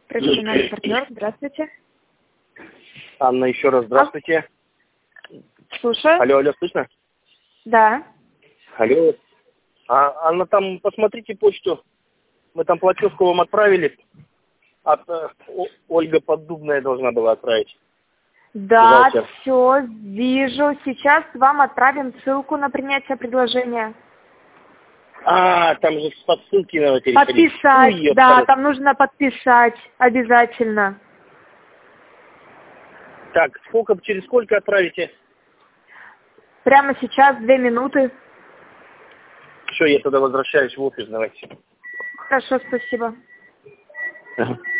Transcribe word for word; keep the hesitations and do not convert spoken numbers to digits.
Профессиональный партнер, здравствуйте. Анна, еще раз здравствуйте. Слушаю. Алло, алло, слышно? Да. Алло. А, Анна, там посмотрите почту. Мы там платежку вам отправили. От, э, О- Ольга Поддубная должна была отправить. Да, Бухгалтер. все, вижу. Сейчас вам отправим ссылку на принятие предложения. А, там же по ссылке надо переходить. Подписать, Ой, да, ёпта. там нужно подписать обязательно. Так, сколько, через сколько отправите? Прямо сейчас, две минуты. Все, я тогда возвращаюсь в офис, давайте. Хорошо, спасибо. Ага.